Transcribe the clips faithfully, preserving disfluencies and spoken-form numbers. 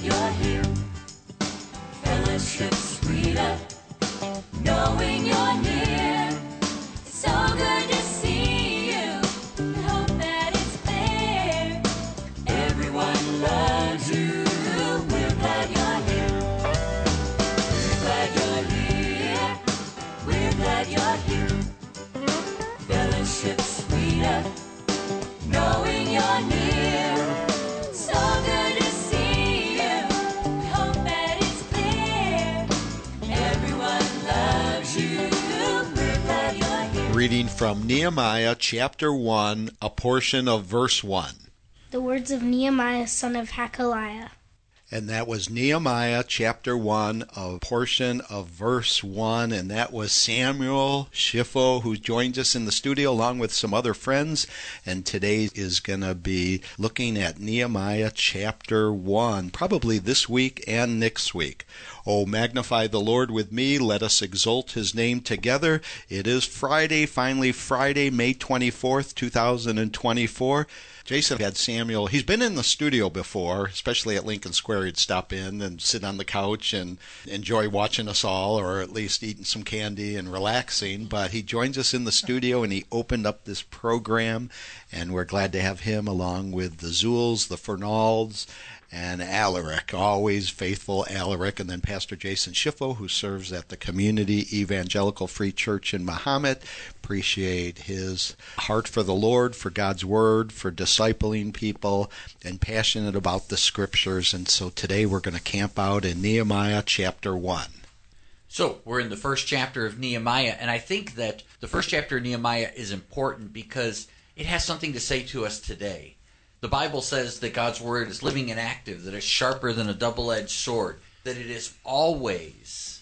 you're here. Fellowship sweeter, knowing you're near. It's so good to see you. I hope that it's clear. Everyone loves you. We're glad you're here. We're glad you're here. We're glad you're here. Fellowship sweeter, knowing you're near. So good to see you. We hope that it's clear. Everyone loves you. We're glad you're here. Reading from Nehemiah chapter one, a portion of verse one. The words of Nehemiah, son of Hakaliah. And that was Nehemiah chapter one, a portion of verse one, and that was Samuel Schifo, who joins us in the studio along with some other friends, and today is going to be looking at Nehemiah chapter one, probably this week and next week. Oh, magnify the Lord with me, let us exalt his name together. It is Friday, finally Friday, May twenty-fourth, two thousand twenty-four. Jason had Samuel. He's been in the studio before, especially at Lincoln Square. He'd stop in and sit on the couch and enjoy watching us all, or at least eating some candy and relaxing. But he joins us in the studio, and he opened up this program, and we're glad to have him along with the Zuhls, the Fernalds, and Alaric, always faithful Alaric, and then Pastor Jason Schifo, who serves at the Community Evangelical Free Church in Mahomet. Appreciate his heart for the Lord, for God's Word, for discipling people, and passionate about the Scriptures. And so today we're going to camp out in Nehemiah chapter one. So we're in the first chapter of Nehemiah, and I think that the first chapter of Nehemiah is important because it has something to say to us today. The Bible says that God's Word is living and active, that it's sharper than a double-edged sword, that it is always,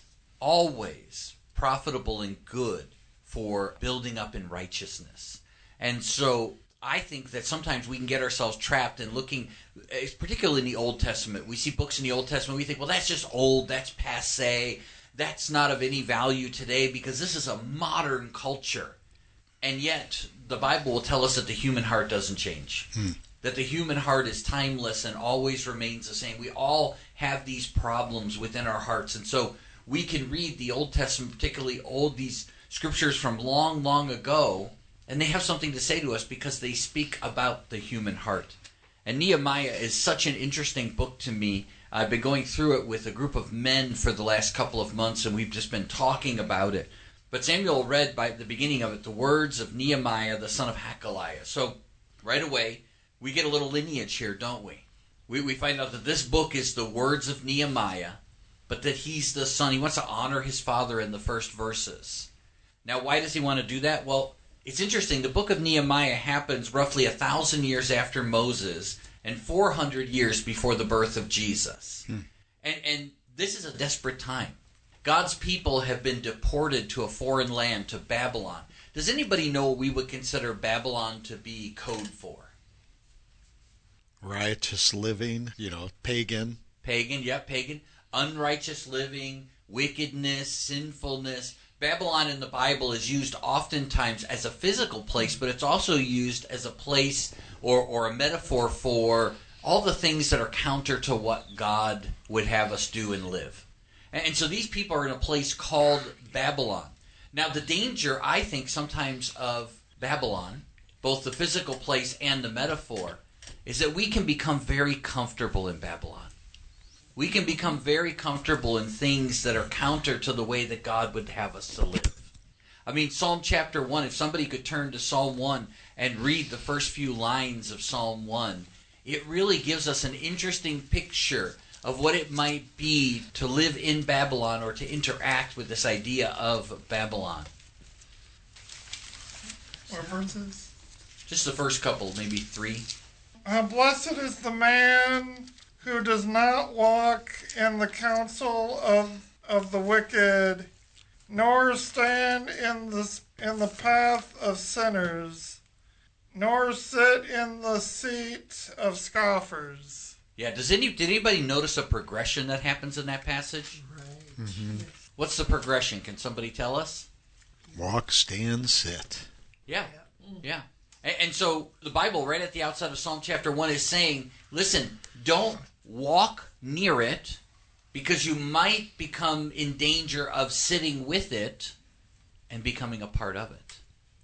always profitable and good for building up in righteousness. And so I think that sometimes we can get ourselves trapped in looking, particularly in the Old Testament. We see books in the Old Testament, we think, well, that's just old, that's passé, that's not of any value today because this is a modern culture. And yet, the Bible will tell us that the human heart doesn't change. Hmm. That the human heart is timeless and always remains the same. We all have these problems within our hearts. And so we can read the Old Testament, particularly old, these scriptures from long, long ago, and they have something to say to us because they speak about the human heart. And Nehemiah is such an interesting book to me. I've been going through it with a group of men for the last couple of months, and we've just been talking about it. But Samuel read by the beginning of it the words of Nehemiah, the son of Hakaliah. So right away, we get a little lineage here, don't we? we? We find out that this book is the words of Nehemiah, but that he's the son. He wants to honor his father in the first verses. Now, why does he want to do that? Well, it's interesting. The book of Nehemiah happens roughly a thousand years after Moses and four hundred years before the birth of Jesus. Hmm. And, and this is a desperate time. God's people have been deported to a foreign land, to Babylon. Does anybody know what we would consider Babylon to be code for? Righteous living, you know, pagan. Pagan, yeah, pagan. Unrighteous living, wickedness, sinfulness. Babylon in the Bible is used oftentimes as a physical place, but it's also used as a place or, or a metaphor for all the things that are counter to what God would have us do and live. And, and so these people are in a place called Babylon. Now, the danger, I think, sometimes of Babylon, both the physical place and the metaphor, is that we can become very comfortable in Babylon. We can become very comfortable in things that are counter to the way that God would have us to live. I mean, Psalm chapter one, if somebody could turn to Psalm one and read the first few lines of Psalm one, it really gives us an interesting picture of what it might be to live in Babylon or to interact with this idea of Babylon. What verses? Just the first couple, maybe three. Uh, blessed is the man who does not walk in the counsel of of the wicked, nor stand in the in the path of sinners, nor sit in the seat of scoffers. Yeah, does any did anybody notice a progression that happens in that passage? Right. Mm-hmm. What's the progression? Can somebody tell us? Walk, stand, sit. Yeah, yeah. And, and so the Bible, right at the outset of Psalm chapter one, is saying, listen, don't walk near it because you might become in danger of sitting with it and becoming a part of it.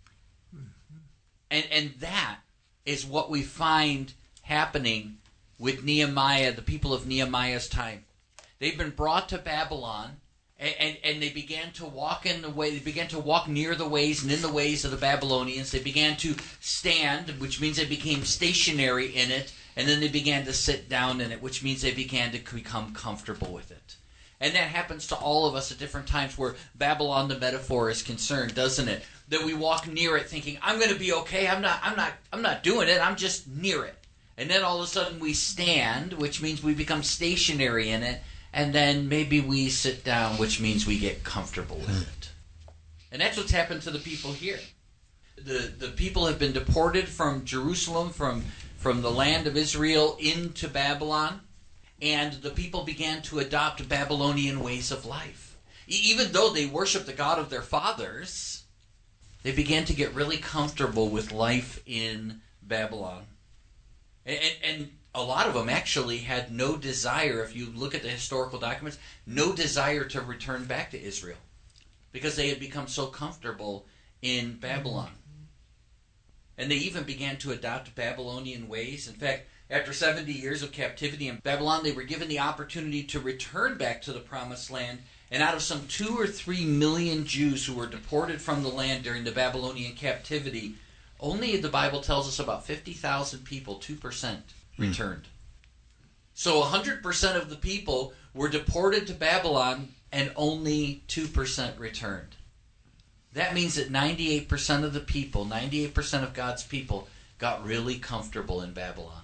And and that is what we find happening with Nehemiah, the people of Nehemiah's time. They've been brought to Babylon, and, and, and they began to walk in the way, they began to walk near the ways and in the ways of the Babylonians. They began to stand, which means they became stationary in it, and then they began to sit down in it, which means they began to become comfortable with it. And that happens to all of us at different times where Babylon, the metaphor, is concerned, doesn't it? That we walk near it thinking, I'm going to be okay, I'm not, I'm not, I'm not doing it, I'm just near it. And then all of a sudden we stand, which means we become stationary in it, and then maybe we sit down, which means we get comfortable with it. And that's what's happened to the people here. The the people have been deported from Jerusalem, from, from the land of Israel into Babylon, and the people began to adopt Babylonian ways of life. E- even though they worshiped the God of their fathers, they began to get really comfortable with life in Babylon. And, and, and a lot of them actually had no desire, if you look at the historical documents, no desire to return back to Israel because they had become so comfortable in Babylon. And they even began to adopt Babylonian ways. In fact, after seventy years of captivity in Babylon, they were given the opportunity to return back to the Promised Land. And out of some two or three million Jews who were deported from the land during the Babylonian captivity, only the Bible tells us about fifty thousand people, two percent, returned. So one hundred percent of the people were deported to Babylon and only two percent returned. That means that ninety-eight percent of the people, ninety-eight percent of God's people, got really comfortable in Babylon.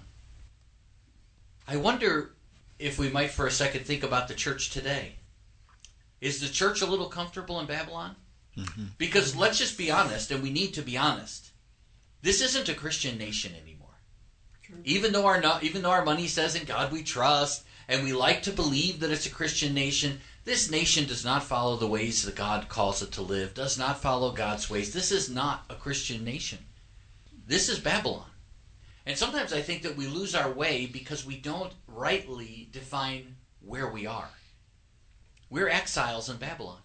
I wonder if we might for a second think about the church today. Is the church a little comfortable in Babylon? Mm-hmm. Because let's just be honest, and we need to be honest. This isn't a Christian nation anymore. Even though our no, even though our money says in God we trust, and we like to believe that it's a Christian nation, this nation does not follow the ways that God calls it to live, does not follow God's ways. This is not a Christian nation. This is Babylon. And sometimes I think that we lose our way because we don't rightly define where we are. We're exiles in Babylon.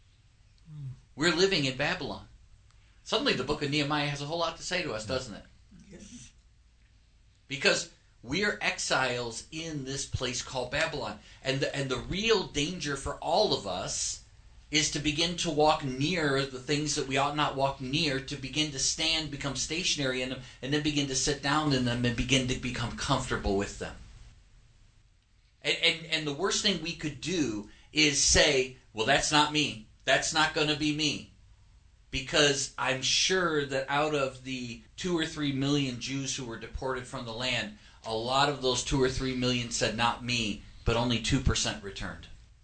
We're living in Babylon. Suddenly the book of Nehemiah has a whole lot to say to us, doesn't it? Yes. Because we're exiles in this place called Babylon. And the, and the real danger for all of us is to begin to walk near the things that we ought not walk near, to begin to stand, become stationary in them, and then begin to sit down in them and begin to become comfortable with them. And, and, and the worst thing we could do is say, well, that's not me. That's not going to be me. Because I'm sure that out of the two or three million Jews who were deported from the land, a lot of those two or three million said, not me, but only two percent returned.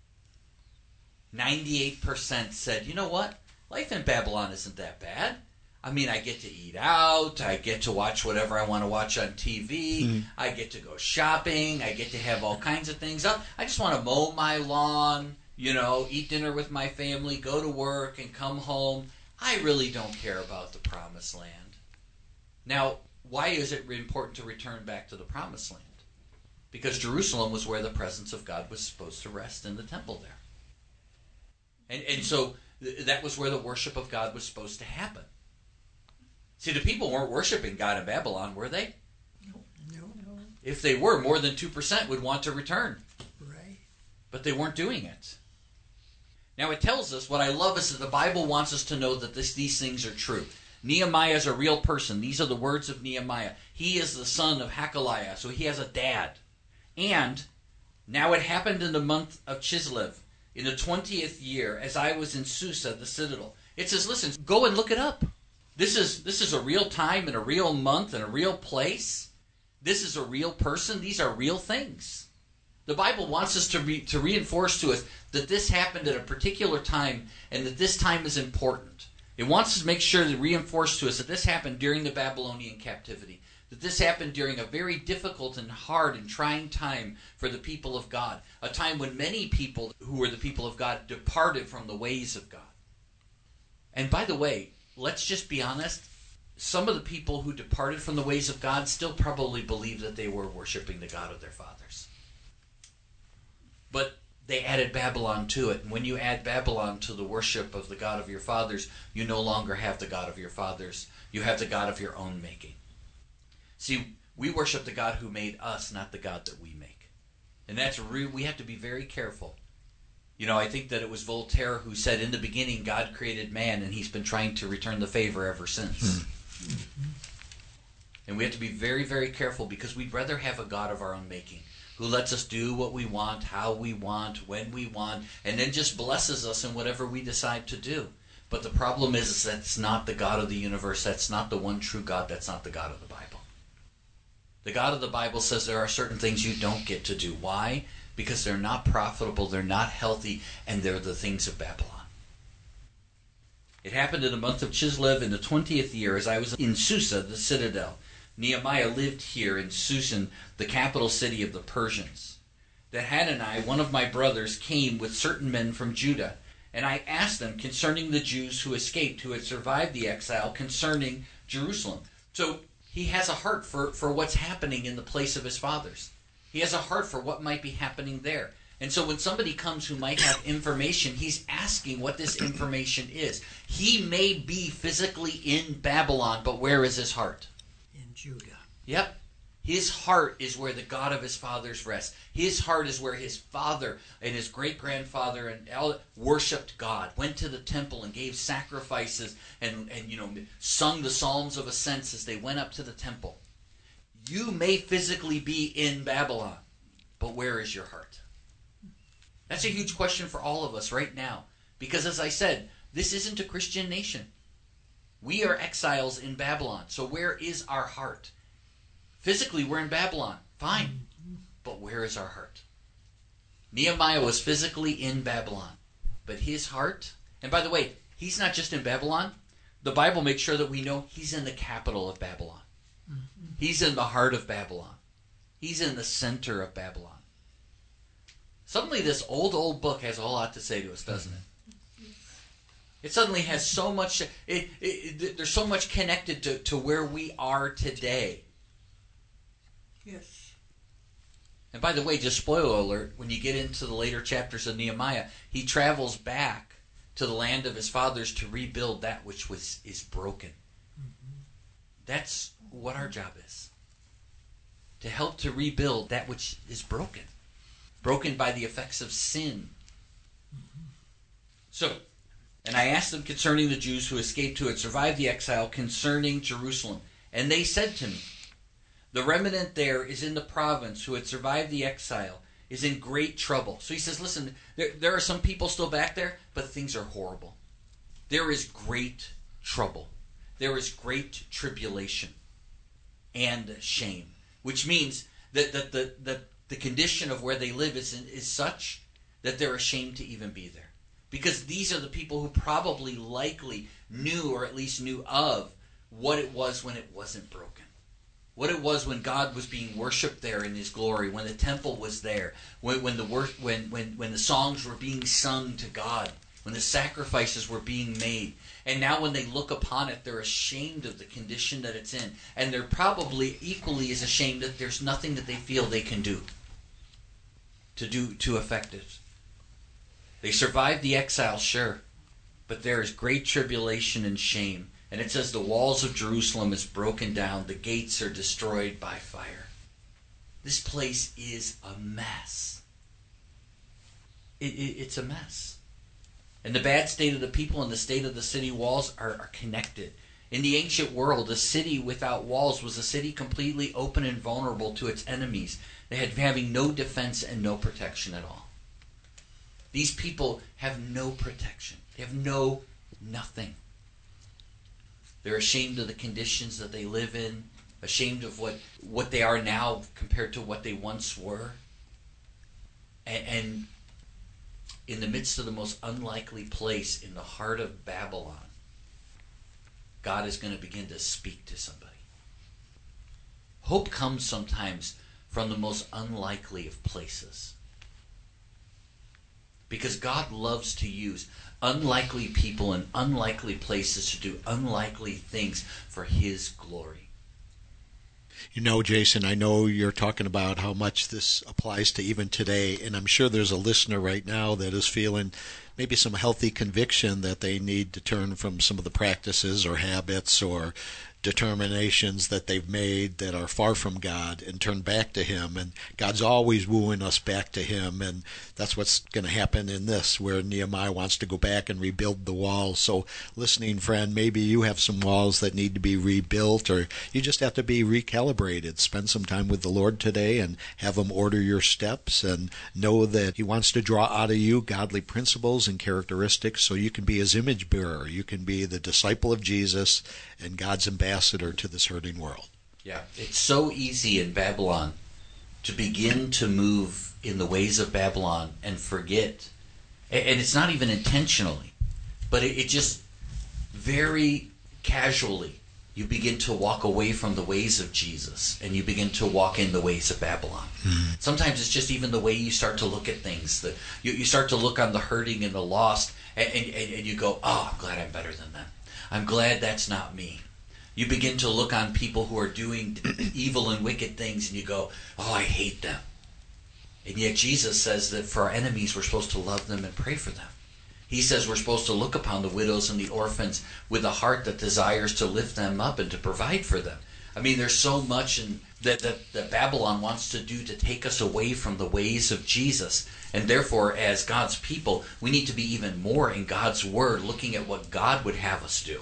ninety-eight percent said, you know what? Life in Babylon isn't that bad. I mean, I get to eat out. I get to watch whatever I want to watch on T V. Mm. I get to go shopping. I get to have all kinds of things. I just want to mow my lawn, you know, eat dinner with my family, go to work, and come home. I really don't care about the Promised Land. Now, why is it important to return back to the Promised Land? Because Jerusalem was where the presence of God was supposed to rest, in the temple there. And, and so th- that was where the worship of God was supposed to happen. See, the people weren't worshiping God in Babylon, were they? No. No. no. If they were, more than two percent would want to return. Right. But they weren't doing it. Now it tells us, what I love is that the Bible wants us to know that this, these things are true. Nehemiah is a real person. These are the words of Nehemiah. He is the son of Hakaliah, so he has a dad. And now it happened in the month of Chislev, in the twentieth year, as I was in Susa, the citadel. It says, listen, go and look it up. This is this is a real time and a real month and a real place. This is a real person. These are real things. The Bible wants us to re, to reinforce to us that this happened at a particular time and that this time is important. It wants us to make sure to reinforce to us that this happened during the Babylonian captivity, that this happened during a very difficult and hard and trying time for the people of God, a time when many people who were the people of God departed from the ways of God. And by the way, let's just be honest, some of the people who departed from the ways of God still probably believe that they were worshiping the God of their fathers. they added Babylon to it. And when you add Babylon to the worship of the God of your fathers, you no longer have the God of your fathers. You have the God of your own making. See, we worship the God who made us, not the God that we make. And that's re- we have to be very careful. You know, I think that it was Voltaire who said, in the beginning, God created man, and he's been trying to return the favor ever since. Mm-hmm. And we have to be very, very careful, because we'd rather have a God of our own making, who lets us do what we want, how we want, when we want, and then just blesses us in whatever we decide to do. But the problem is, is that's not the God of the universe. That's not the one true God. That's not the God of the Bible. The God of the Bible says there are certain things you don't get to do. Why? Because they're not profitable, they're not healthy, and they're the things of Babylon. It happened in the month of Chislev in the twentieth year, as I was in Susa, the citadel. Nehemiah lived here in Susan, the capital city of the Persians. That Hanani, one of my brothers, came with certain men from Judah, and I asked them concerning the Jews who escaped, who had survived the exile, concerning Jerusalem. So he has a heart for, for what's happening in the place of his fathers. He has a heart for what might be happening there. And so when somebody comes who might have information, he's asking what this information is. He may be physically in Babylon, but where is his heart? In Judah. Yep. His heart is where the God of his fathers rests. His heart is where his father and his great-grandfather and all worshipped God, went to the temple and gave sacrifices and, and you know sung the psalms of ascents as they went up to the temple. You may physically be in Babylon, but where is your heart? That's a huge question for all of us right now. Because as I said, this isn't a Christian nation. We are exiles in Babylon. So where is our heart? Physically, we're in Babylon. Fine. But where is our heart? Nehemiah was physically in Babylon. But his heart, and by the way, he's not just in Babylon. The Bible makes sure that we know he's in the capital of Babylon. He's in the heart of Babylon. He's in the center of Babylon. Suddenly this old, old book has a whole lot to say to us, doesn't it? It suddenly has so much, it, it, it, there's so much connected to, to where we are today. Yes. And by the way, just spoiler alert, when you get into the later chapters of Nehemiah, he travels back to the land of his fathers to rebuild that which was is broken. Mm-hmm. That's what our job is. To help to rebuild that which is broken. Broken by the effects of sin. Mm-hmm. So, and I asked them concerning the Jews who escaped, who had survived the exile, concerning Jerusalem. And they said to me, the remnant there is in the province who had survived the exile, is in great trouble. So he says, listen, there, there are some people still back there, but things are horrible. There is great trouble. There is great tribulation and shame. Which means that, that the, the, the condition of where they live is, is such that they're ashamed to even be there. Because these are the people who probably likely knew, or at least knew of, what it was when it wasn't broken. What it was when God was being worshipped there in His glory, when the temple was there, when, when the wor- when, when when the songs were being sung to God, when the sacrifices were being made. And now when they look upon it, they're ashamed of the condition that it's in. And they're probably equally as ashamed that there's nothing that they feel they can do to do to affect it. They survived the exile, sure, but there is great tribulation and shame. And it says the walls of Jerusalem is broken down. The gates are destroyed by fire. This place is a mess. It, it, it's a mess. And the bad state of the people and the state of the city walls are, are connected. In the ancient world, a city without walls was a city completely open and vulnerable to its enemies. They had having no defense and no protection at all. These people have no protection. They have no nothing. They're ashamed of the conditions that they live in, ashamed of what, what they are now compared to what they once were. And, and in the midst of the most unlikely place in the heart of Babylon, God is going to begin to speak to somebody. Hope comes sometimes from the most unlikely of places. Because God loves to use unlikely people in unlikely places to do unlikely things for His glory. You know, Jason, I know you're talking about how much this applies to even today, and I'm sure there's a listener right now that is feeling maybe some healthy conviction that they need to turn from some of the practices or habits or determinations that they've made that are far from God and turn back to Him. And God's always wooing us back to Him, and that's what's going to happen in this, where Nehemiah wants to go back and rebuild the walls. So, listening friend, maybe you have some walls that need to be rebuilt, or you just have to be recalibrated. Spend some time with the Lord today and have Him order your steps, and know that He wants to draw out of you godly principles and characteristics so you can be His image bearer. You can be the disciple of Jesus and God's ambassador to this hurting world. Yeah, it's so easy in Babylon to begin to move in the ways of Babylon and forget, and it's not even intentionally, but it, it just very casually you begin to walk away from the ways of Jesus and you begin to walk in the ways of Babylon. Mm-hmm. Sometimes it's just even the way you start to look at things. The, you, you start to look on the hurting and the lost, and, and, and you go, oh, I'm glad I'm better than them. I'm glad that's not me. You begin to look on people who are doing evil and wicked things, and you go, oh, I hate them. And yet Jesus says that for our enemies, we're supposed to love them and pray for them. He says we're supposed to look upon the widows and the orphans with a heart that desires to lift them up and to provide for them. I mean, there's so much in, that, that, that Babylon wants to do to take us away from the ways of Jesus. And therefore, as God's people, we need to be even more in God's Word, looking at what God would have us do.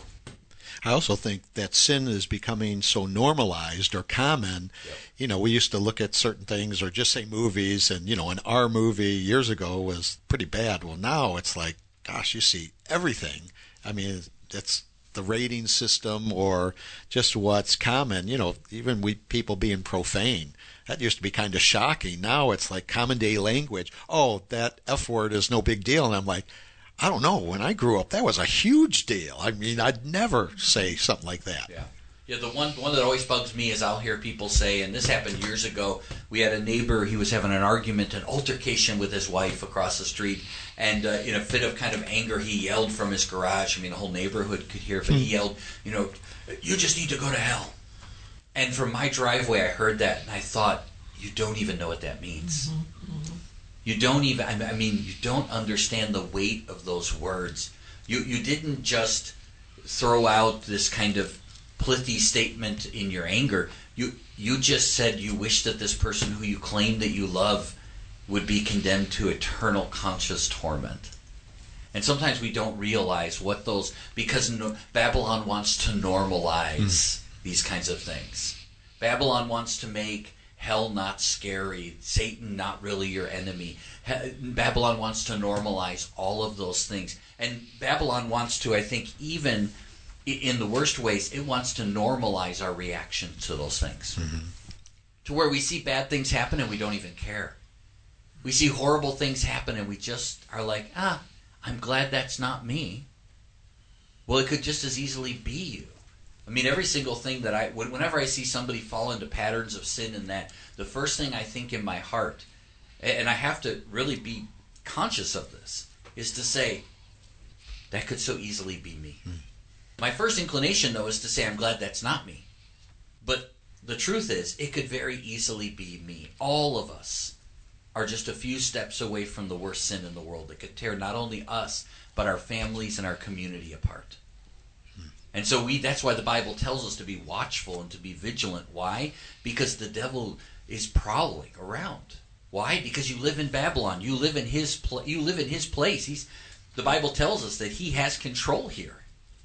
I also think that sin is becoming so normalized or common. Yep. You know, we used to look at certain things or just say movies, and, you know, an R movie years ago was pretty bad. Well, now it's like, gosh, you see everything. I mean, it's the rating system or just what's common. You know, even we people being profane. That used to be kind of shocking. Now it's like common day language. Oh, that F word is no big deal. And I'm like, I don't know. When I grew up, that was a huge deal. I mean, I'd never say something like that. Yeah. Yeah, the one one that always bugs me is I'll hear people say, and this happened years ago, we had a neighbor, he was having an argument, an altercation with his wife across the street, and uh, in a fit of kind of anger, he yelled from his garage. I mean, the whole neighborhood could hear, but he yelled, you know, you just need to go to hell. And from my driveway, I heard that, and I thought, you don't even know what that means. Mm-hmm. Mm-hmm. You don't even, I mean, you don't understand the weight of those words. You you didn't just throw out this kind of pithy statement in your anger. You you just said you wish that this person who you claim that you love would be condemned to eternal conscious torment. And sometimes we don't realize what those, because no, Babylon wants to normalize mm. these kinds of things. Babylon wants to make hell not scary, Satan not really your enemy. Babylon wants to normalize all of those things. And Babylon wants to, I think, even in the worst ways, it wants to normalize our reaction to those things. Mm-hmm. To where we see bad things happen and we don't even care. We see horrible things happen and we just are like, ah, I'm glad that's not me. Well, it could just as easily be you. I mean, every single thing that I, whenever I see somebody fall into patterns of sin and that, the first thing I think in my heart, and I have to really be conscious of this, is to say, that could so easily be me. Mm. My first inclination, though, is to say, I'm glad that's not me. But the truth is, it could very easily be me. All of us are just a few steps away from the worst sin in the world that could tear not only us, but our families and our community apart. And so we that's why the Bible tells us to be watchful and to be vigilant. Why? Because the devil is prowling around. Why? Because you live in Babylon. You live in his pl- you live in his place. He's the Bible tells us that he has control here.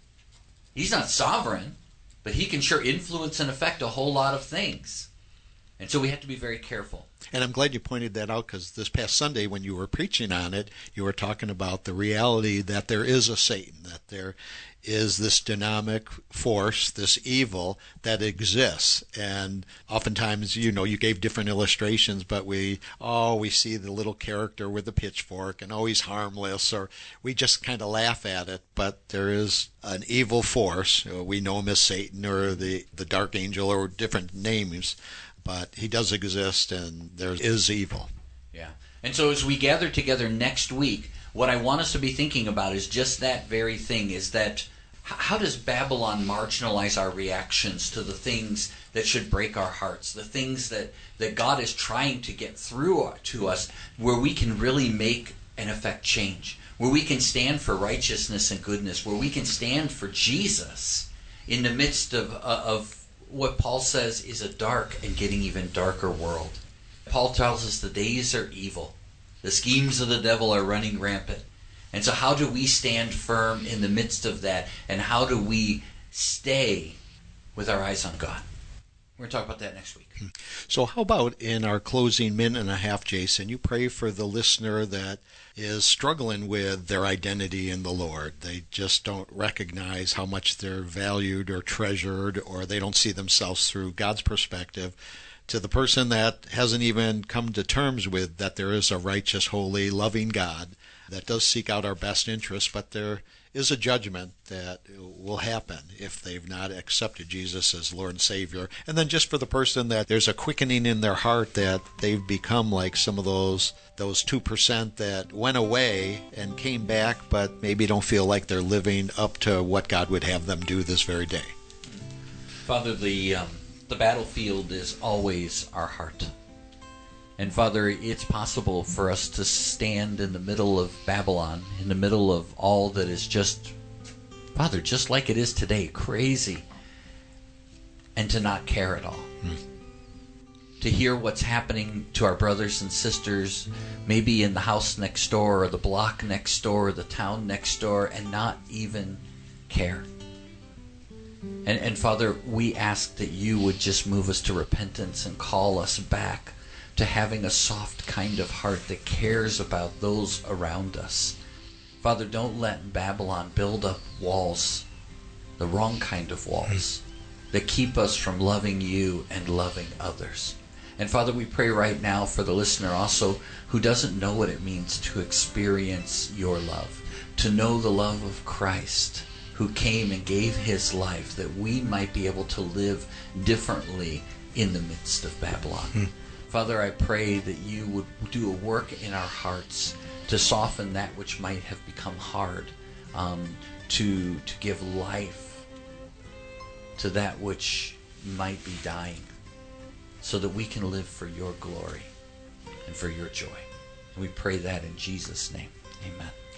He's not sovereign, but he can sure influence and affect a whole lot of things. And so we have to be very careful. And I'm glad you pointed that out, because this past Sunday when you were preaching on it, you were talking about the reality that there is a Satan, that there is this dynamic force, this evil that exists. And oftentimes, you know, you gave different illustrations, but we, oh, we see the little character with the pitchfork and oh, he's harmless, or we just kind of laugh at it. But there is an evil force. We know him as Satan or the, the dark angel or different names, but he does exist and there is evil. Yeah. And so as we gather together next week, what I want us to be thinking about is just that very thing, is that H- How does Babylon marginalize our reactions to the things that should break our hearts, the things that, that God is trying to get through to us, where we can really make and affect change, where we can stand for righteousness and goodness, where we can stand for Jesus in the midst of, uh, of what Paul says is a dark and getting even darker world. Paul tells us the days are evil. The schemes of the devil are running rampant. And so how do we stand firm in the midst of that? And how do we stay with our eyes on God? We're going to talk about that next week. So how about in our closing minute and a half, Jason, you pray for the listener that is struggling with their identity in the Lord. They just don't recognize how much they're valued or treasured, or they don't see themselves through God's perspective. To the person that hasn't even come to terms with that there is a righteous, holy, loving God that does seek out our best interests, but there is a judgment that will happen if they've not accepted Jesus as Lord and Savior. And then just for the person that there's a quickening in their heart that they've become like some of those those two percent that went away and came back, but maybe don't feel like they're living up to what God would have them do this very day. Father, the um, the battlefield is always our heart. And Father, it's possible for us to stand in the middle of Babylon, in the middle of all that is just, Father, just like it is today, crazy, and to not care at all. Hmm. To hear what's happening to our brothers and sisters, maybe in the house next door, or the block next door, or the town next door, and not even care. And, and Father, we ask that you would just move us to repentance and call us back to having a soft kind of heart that cares about those around us. Father, don't let Babylon build up walls, the wrong kind of walls, that keep us from loving you and loving others. And Father, we pray right now for the listener also who doesn't know what it means to experience your love, to know the love of Christ, who came and gave his life that we might be able to live differently in the midst of Babylon. Hmm. Father, I pray that you would do a work in our hearts to soften that which might have become hard, um, to to give life to that which might be dying, so that we can live for your glory and for your joy. And we pray that in Jesus' name. Amen.